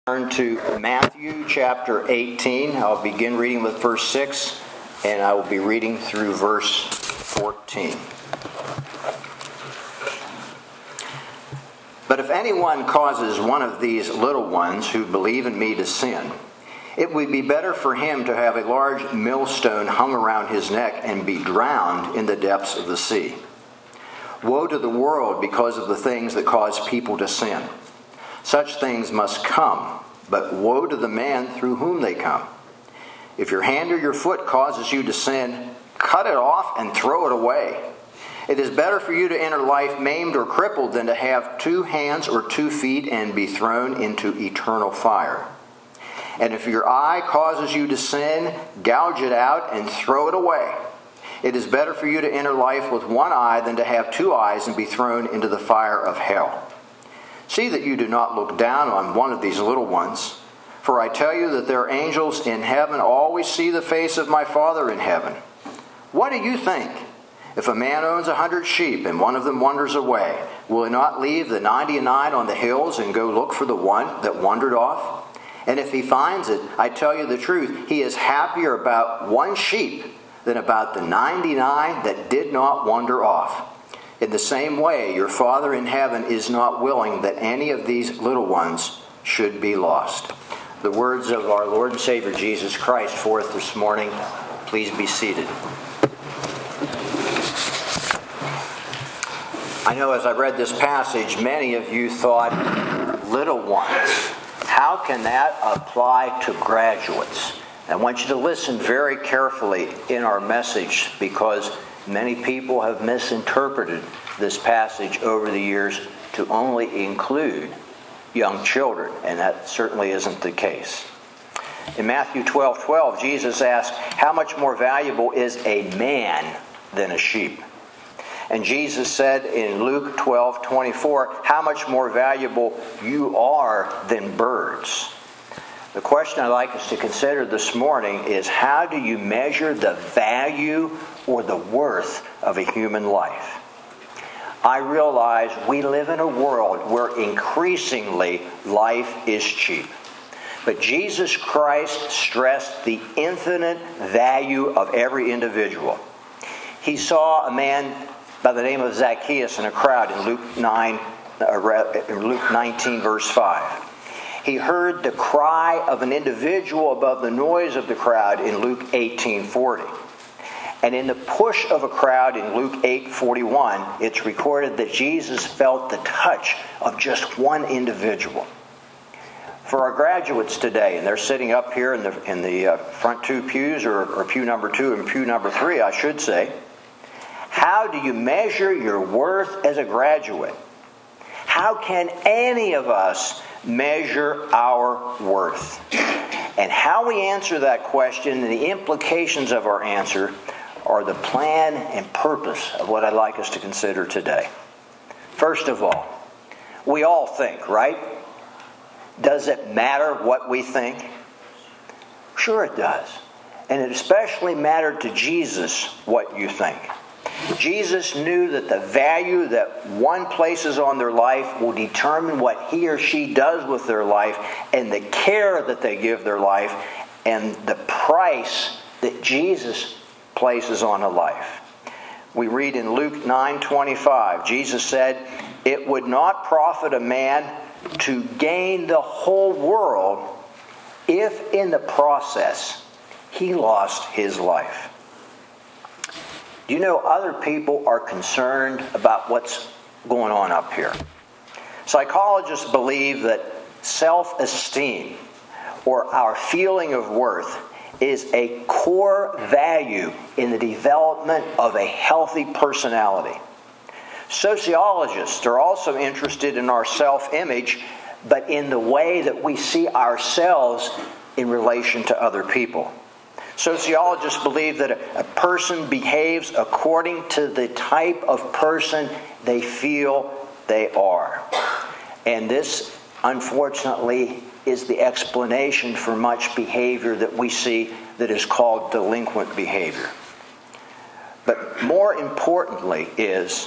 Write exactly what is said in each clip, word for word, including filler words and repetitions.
Turn to Matthew chapter eighteen. I'll begin reading with verse six, and I will be reading through verse fourteen. But if anyone causes one of these little ones who believe in me to sin, it would be better for him to have a large millstone hung around his neck and be drowned in the depths of the sea. Woe to the world because of the things that cause people to sin. Such things must come, but woe to the man through whom they come. If your hand or your foot causes you to sin, cut it off and throw it away. It is better for you to enter life maimed or crippled than to have two hands or two feet and be thrown into eternal fire. And if your eye causes you to sin, gouge it out and throw it away. It is better for you to enter life with one eye than to have two eyes and be thrown into the fire of hell. See that you do not look down on one of these little ones, for I tell you that their angels in heaven always see the face of my Father in heaven. What do you think? If a man owns a hundred sheep and one of them wanders away, will he not leave the ninety-nine on the hills and go look for the one that wandered off? And if he finds it, I tell you the truth, he is happier about one sheep than about the ninety-nine that did not wander off. In the same way, your Father in heaven is not willing that any of these little ones should be lost. The words of our Lord and Savior Jesus Christ forth this morning. Please be seated. I know as I read this passage, many of you thought, little ones. How can that apply to graduates? I want you to listen very carefully in our message because many people have misinterpreted this passage over the years to only include young children, and that certainly isn't the case. In Matthew twelve twelve, Jesus asked, how much more valuable is a man than a sheep? And Jesus said in Luke twelve twenty-four, how much more valuable you are than birds? The question I'd like us to consider this morning is, how do you measure the value or the worth of a human life? I realize we live in a world where increasingly life is cheap. But Jesus Christ stressed the infinite value of every individual. He saw a man by the name of Zacchaeus in a crowd in Luke nine, in Luke nineteen, verse five. He heard the cry of an individual above the noise of the crowd in Luke eighteen forty. And in the push of a crowd in Luke eight forty-one, it's recorded that Jesus felt the touch of just one individual. For our graduates today, and they're sitting up here in the in the uh, front two pews, or, or pew number two and pew number three, I should say, how do you measure your worth as a graduate? How can any of us measure our worth? And how we answer that question and the implications of our answer are the plan and purpose of what I'd like us to consider today. First of all, we all think, right? Does it matter what we think? Sure it does. And it especially mattered to Jesus what you think. Jesus knew that the value that one places on their life will determine what he or she does with their life, and the care that they give their life, and the price that Jesus places on a life. We read in Luke nine twenty-five, Jesus said, it would not profit a man to gain the whole world if in the process he lost his life. Do you know other people are concerned about what's going on up here? Psychologists believe that self-esteem, or our feeling of worth, is a core value in the development of a healthy personality. Sociologists are also interested in our self-image, but in the way that we see ourselves in relation to other people. Sociologists believe that a, a person behaves according to the type of person they feel they are. And this, unfortunately, is the explanation for much behavior that we see that is called delinquent behavior. But more importantly is,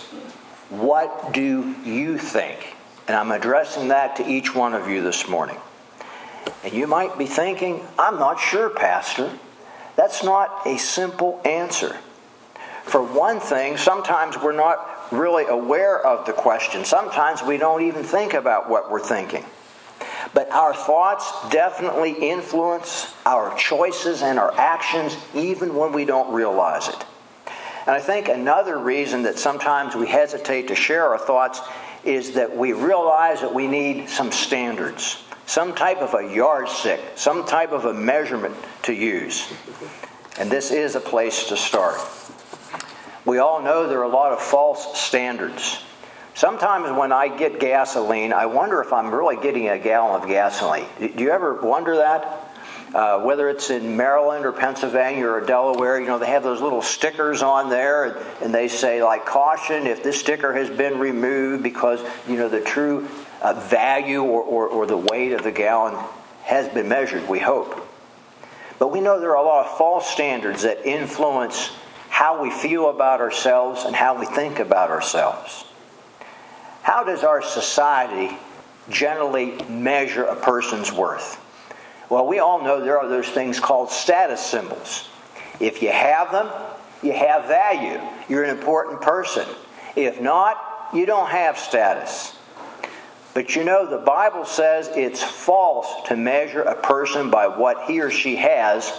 what do you think? And I'm addressing that to each one of you this morning. And you might be thinking, I'm not sure, Pastor. That's not a simple answer. For one thing, sometimes we're not really aware of the question. Sometimes we don't even think about what we're thinking. But our thoughts definitely influence our choices and our actions even when we don't realize it. And I think another reason that sometimes we hesitate to share our thoughts is that we realize that we need some standards, some type of a yardstick, some type of a measurement to use. And this is a place to start. We all know there are a lot of false standards. Sometimes when I get gasoline, I wonder if I'm really getting a gallon of gasoline. Do you ever wonder that? Uh, whether it's in Maryland or Pennsylvania or Delaware, you know, they have those little stickers on there, and they say, like, caution if this sticker has been removed because, you know, the true uh, value or, or, or the weight of the gallon has been measured, we hope. But we know there are a lot of false standards that influence how we feel about ourselves and how we think about ourselves. How does our society generally measure a person's worth? Well, we all know there are those things called status symbols. If you have them, you have value. You're an important person. If not, you don't have status. But you know, the Bible says it's false to measure a person by what he or she has,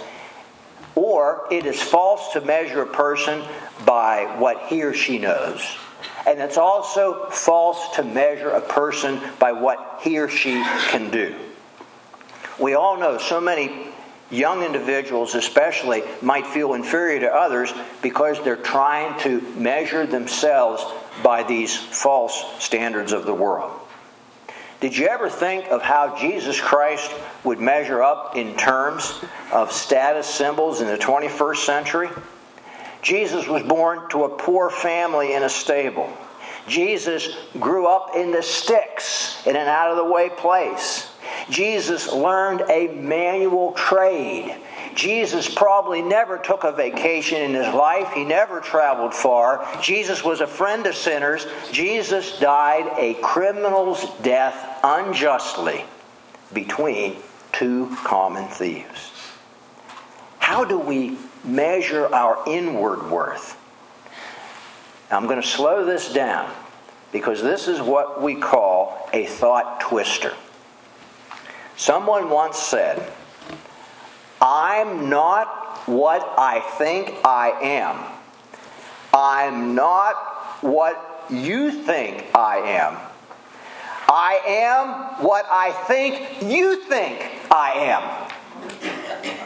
or it is false to measure a person by what he or she knows. And it's also false to measure a person by what he or she can do. We all know so many young individuals especially might feel inferior to others because they're trying to measure themselves by these false standards of the world. Did you ever think of how Jesus Christ would measure up in terms of status symbols in the twenty-first century? Jesus was born to a poor family in a stable. Jesus grew up in the sticks in an out-of-the-way place. Jesus learned a manual trade. Jesus probably never took a vacation in his life. He never traveled far. Jesus was a friend of sinners. Jesus died a criminal's death unjustly between two common thieves. How do we measure our inward worth? I'm going to slow this down because this is what we call a thought twister. Someone once said, I'm not what I think I am. I'm not what you think I am. I am what I think you think I am.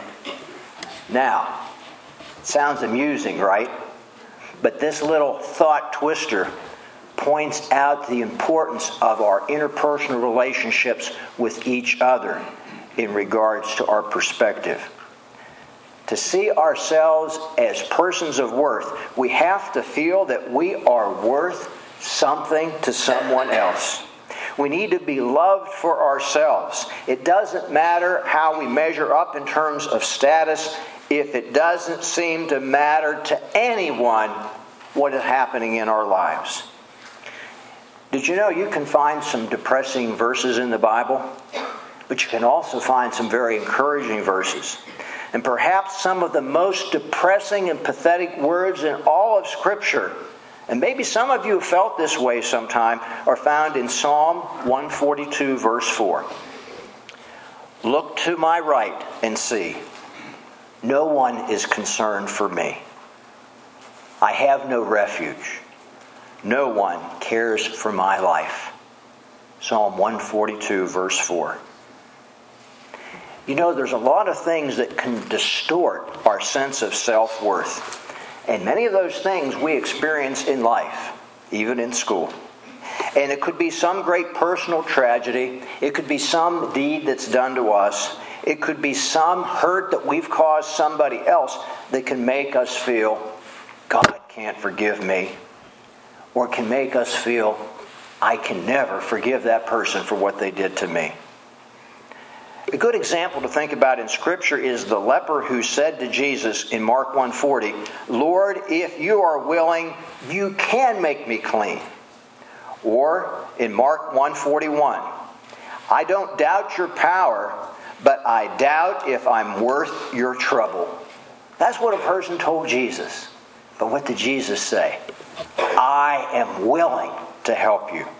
Now, it sounds amusing, right? But this little thought twister points out the importance of our interpersonal relationships with each other in regards to our perspective. To see ourselves as persons of worth, we have to feel that we are worth something to someone else. We need to be loved for ourselves. It doesn't matter how we measure up in terms of status if it doesn't seem to matter to anyone what is happening in our lives. Did you know you can find some depressing verses in the Bible? But you can also find some very encouraging verses. And perhaps some of the most depressing and pathetic words in all of Scripture, and maybe some of you have felt this way sometime, are found in Psalm one forty-two, verse four. Look to my right and see. No one is concerned for me. I have no refuge. No one cares for my life. Psalm one forty-two, verse four. You know, there's a lot of things that can distort our sense of self-worth. And many of those things we experience in life, even in school. And it could be some great personal tragedy. It could be some deed that's done to us. It could be some hurt that we've caused somebody else that can make us feel, God can't forgive me. Or can make us feel, I can never forgive that person for what they did to me. A good example to think about in Scripture is the leper who said to Jesus in Mark one forty, Lord, if you are willing, you can make me clean. Or in Mark one forty-one, I don't doubt your power, I doubt if I'm worth your trouble. That's what a person told Jesus. But what did Jesus say? I am willing to help you.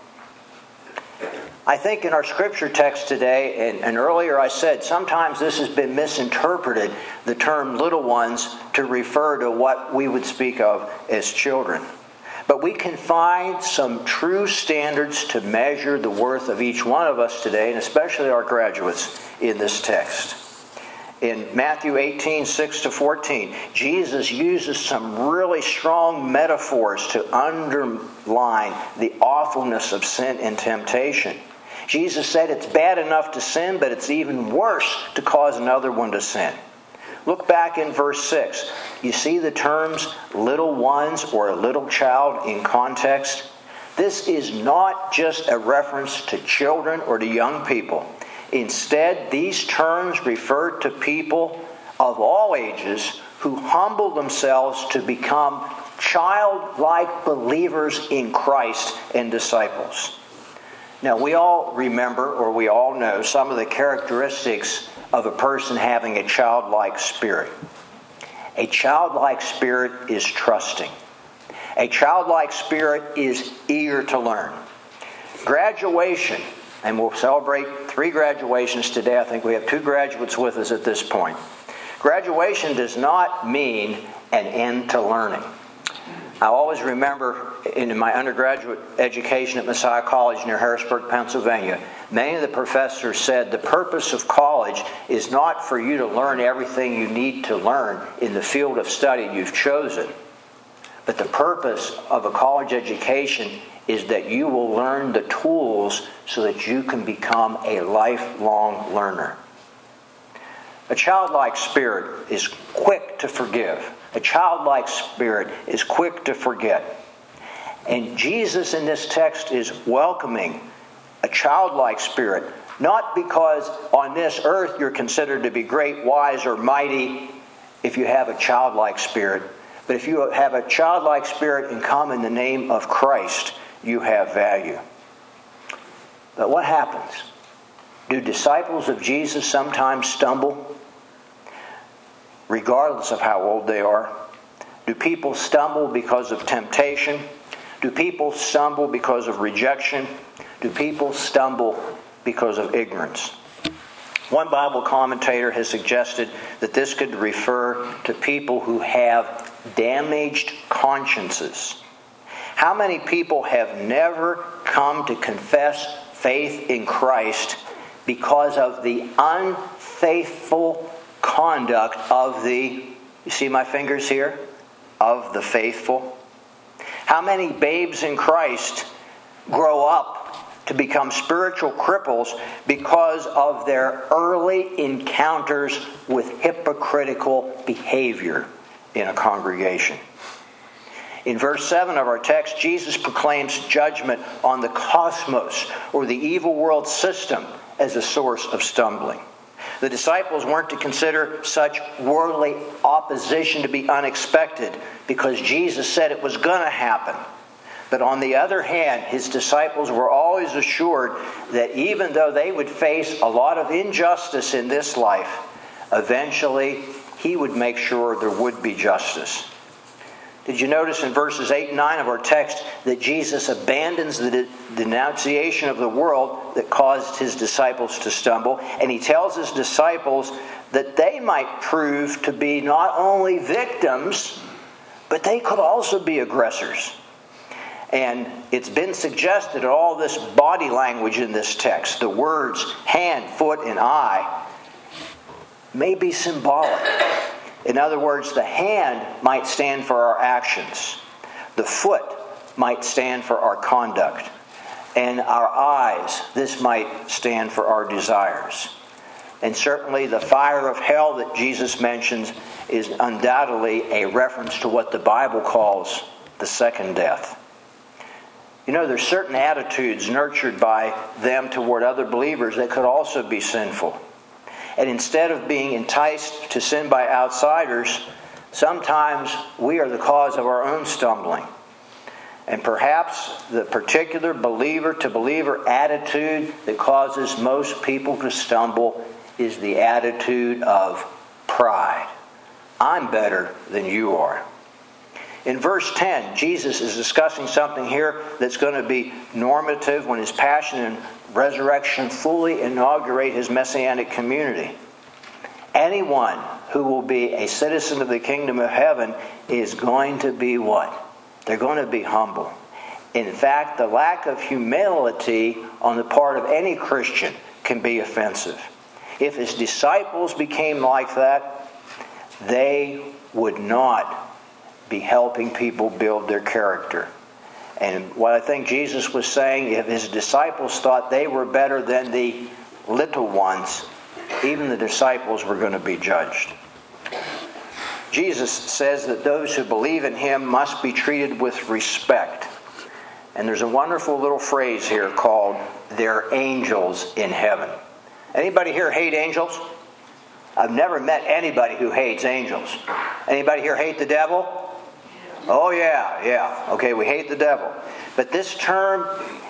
I think in our scripture text today, and, and earlier I said, sometimes this has been misinterpreted, the term little ones, to refer to what we would speak of as children. But we can find some true standards to measure the worth of each one of us today, and especially our graduates, in this text. In Matthew eighteen, six to fourteen, Jesus uses some really strong metaphors to underline the awfulness of sin and temptation. Jesus said it's bad enough to sin, but it's even worse to cause another one to sin. Look back in verse six. You see the terms little ones or a little child in context? This is not just a reference to children or to young people. Instead, these terms refer to people of all ages who humble themselves to become childlike believers in Christ and disciples. Now, we all remember, or we all know, some of the characteristics of a person having a childlike spirit. A childlike spirit is trusting. A childlike spirit is eager to learn. Graduation, and we'll celebrate three graduations today. I think we have two graduates with us at this point. Graduation does not mean an end to learning. I always remember in my undergraduate education at Messiah College near Harrisburg, Pennsylvania, many of the professors said the purpose of college is not for you to learn everything you need to learn in the field of study you've chosen, but the purpose of a college education is that you will learn the tools so that you can become a lifelong learner. A childlike spirit is quick to forgive. A childlike spirit is quick to forget. And Jesus in this text is welcoming a childlike spirit, not because on this earth you're considered to be great, wise, or mighty if you have a childlike spirit, but if you have a childlike spirit and come in the name of Christ, you have value. But what happens? Do disciples of Jesus sometimes stumble? Regardless of how old they are? Do people stumble because of temptation? Do people stumble because of rejection? Do people stumble because of ignorance? One Bible commentator has suggested that this could refer to people who have damaged consciences. How many people have never come to confess faith in Christ because of the unfaithful conduct of the, you see my fingers here? Of the faithful. How many babes in Christ grow up to become spiritual cripples because of their early encounters with hypocritical behavior in a congregation? In verse seven of our text, Jesus proclaims judgment on the cosmos or the evil world system as a source of stumbling. The disciples weren't to consider such worldly opposition to be unexpected because Jesus said it was going to happen. But on the other hand, his disciples were always assured that even though they would face a lot of injustice in this life, eventually he would make sure there would be justice. Did you notice in verses eight and nine of our text that Jesus abandons the de- denunciation of the world that caused his disciples to stumble, and he tells his disciples that they might prove to be not only victims, but they could also be aggressors. And it's been suggested that all this body language in this text, the words hand, foot, and eye, may be symbolic. In other words, the hand might stand for our actions. The foot might stand for our conduct. And our eyes, this might stand for our desires. And certainly the fire of hell that Jesus mentions is undoubtedly a reference to what the Bible calls the second death. You know, there's certain attitudes nurtured by them toward other believers that could also be sinful. And instead of being enticed to sin by outsiders, sometimes we are the cause of our own stumbling. And perhaps the particular believer-to-believer attitude that causes most people to stumble is the attitude of pride. I'm better than you are. In verse ten, Jesus is discussing something here that's going to be normative when his passion and resurrection fully inaugurate his messianic community. Anyone who will be a citizen of the kingdom of heaven is going to be what? They're going to be humble. In fact, the lack of humility on the part of any Christian can be offensive. If his disciples became like that, they would not be helping people build their character. And what I think Jesus was saying, if his disciples thought they were better than the little ones, even the disciples were going to be judged. Jesus says that those who believe in him must be treated with respect. And there's a wonderful little phrase here called, "they're angels in heaven." Anybody here hate angels? I've never met anybody who hates angels. Anybody here hate the devil? Oh yeah, yeah. Okay, we hate the devil. But this term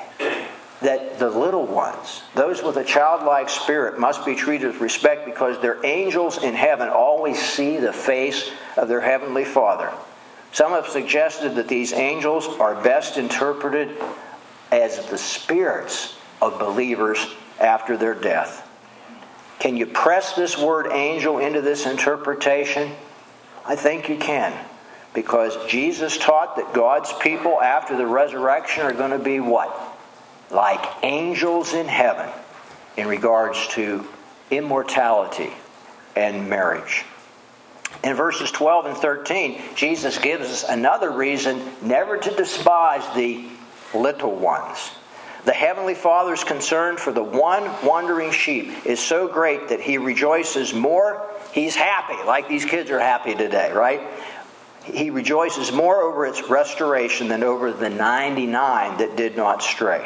that the little ones, those with a childlike spirit, must be treated with respect because their angels in heaven always see the face of their heavenly Father. Some have suggested that these angels are best interpreted as the spirits of believers after their death. Can you press this word angel into this interpretation? I think you can. Because Jesus taught that God's people after the resurrection are going to be what? Like angels in heaven in regards to immortality and marriage. In verses twelve and thirteen, Jesus gives us another reason never to despise the little ones. The Heavenly Father's concern for the one wandering sheep is so great that he rejoices more. He's happy, like these kids are happy today, right? He rejoices more over its restoration than over the ninety-nine that did not stray.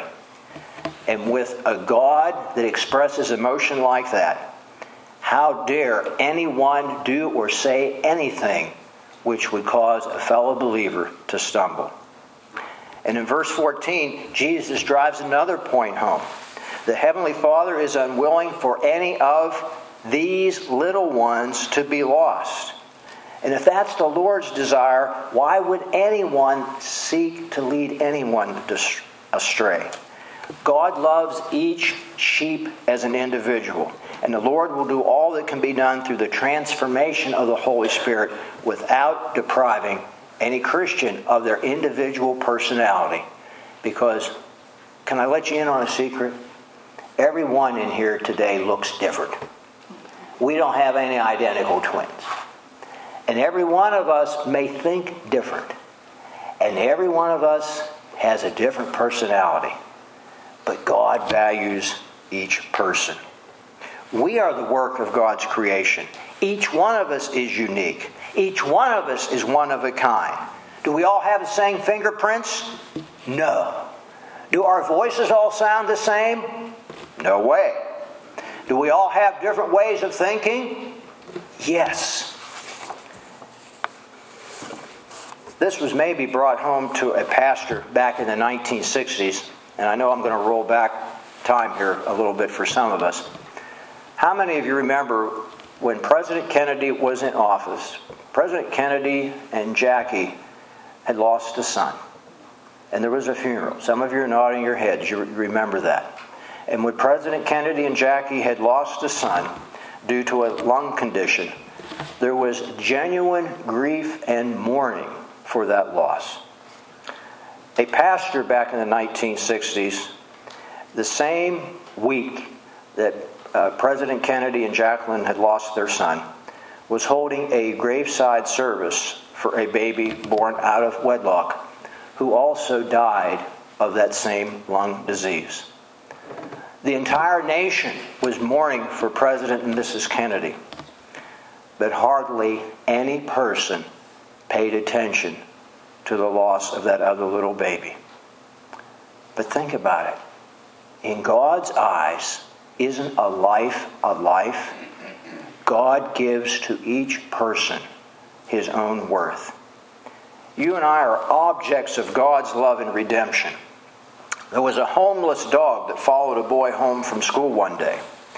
And with a God that expresses emotion like that, how dare anyone do or say anything which would cause a fellow believer to stumble? And in verse fourteen, Jesus drives another point home. The Heavenly Father is unwilling for any of these little ones to be lost. And if that's the Lord's desire, why would anyone seek to lead anyone astray? God loves each sheep as an individual. And the Lord will do all that can be done through the transformation of the Holy Spirit without depriving any Christian of their individual personality. Because, can I let you in on a secret? Everyone in here today looks different. We don't have any identical twins. And every one of us may think different. And every one of us has a different personality. But God values each person. We are the work of God's creation. Each one of us is unique. Each one of us is one of a kind. Do we all have the same fingerprints? No. Do our voices all sound the same? No way. Do we all have different ways of thinking? Yes. This was maybe brought home to a pastor back in the nineteen sixties, and I know I'm going to roll back time here a little bit for some of us. How many of you remember when President Kennedy was in office? President Kennedy and Jackie had lost a son, and there was a funeral. Some of you are nodding your heads. You remember that. And when President Kennedy and Jackie had lost a son due to a lung condition, there was genuine grief and mourning for that loss. A pastor back in the nineteen sixties, the same week that uh, President Kennedy and Jacqueline had lost their son, was holding a graveside service for a baby born out of wedlock who also died of that same lung disease. The entire nation was mourning for President and Missus Kennedy, but hardly any person paid attention to the loss of that other little baby. But think about it. In God's eyes, isn't a life a life? God gives to each person his own worth. You and I are objects of God's love and redemption. There was a homeless dog that followed a boy home from school one day.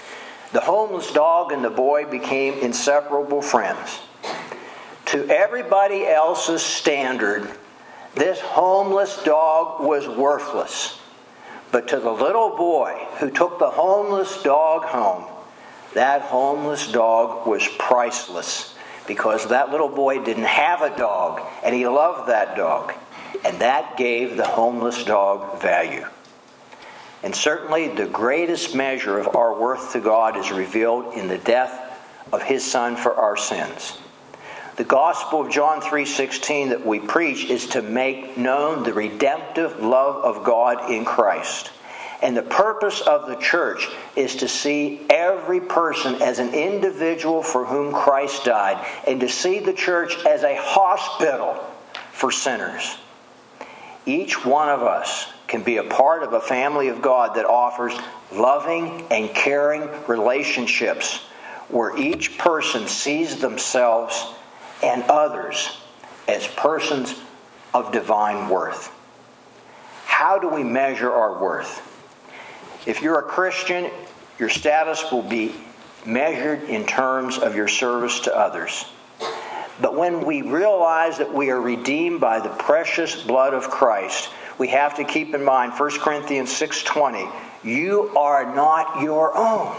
The homeless dog and the boy became inseparable friends. To everybody else's standard, this homeless dog was worthless. But to the little boy who took the homeless dog home, that homeless dog was priceless, because that little boy didn't have a dog, and he loved that dog. And that gave the homeless dog value. And certainly the greatest measure of our worth to God is revealed in the death of His Son for our sins. The Gospel of John three sixteen that we preach is to make known the redemptive love of God in Christ. And the purpose of the church is to see every person as an individual for whom Christ died, and to see the church as a hospital for sinners. Each one of us can be a part of a family of God that offers loving and caring relationships where each person sees themselves and others as persons of divine worth. How do we measure our worth? If you're a Christian, your status will be measured in terms of your service to others. But when we realize that we are redeemed by the precious blood of Christ, we have to keep in mind First Corinthians six twenty, you are not your own.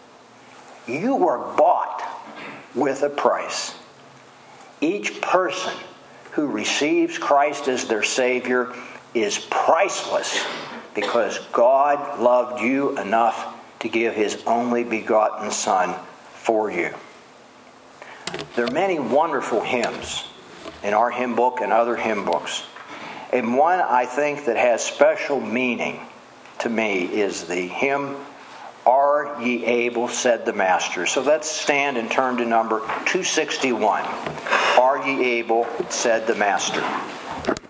You were bought with a price. Each person who receives Christ as their Savior is priceless, because God loved you enough to give His only begotten Son for you. There are many wonderful hymns in our hymn book and other hymn books. And one I think that has special meaning to me is the hymn, Are Ye Able, Said the Master. So let's stand and turn to number two sixty-one. Are ye able, said the Master.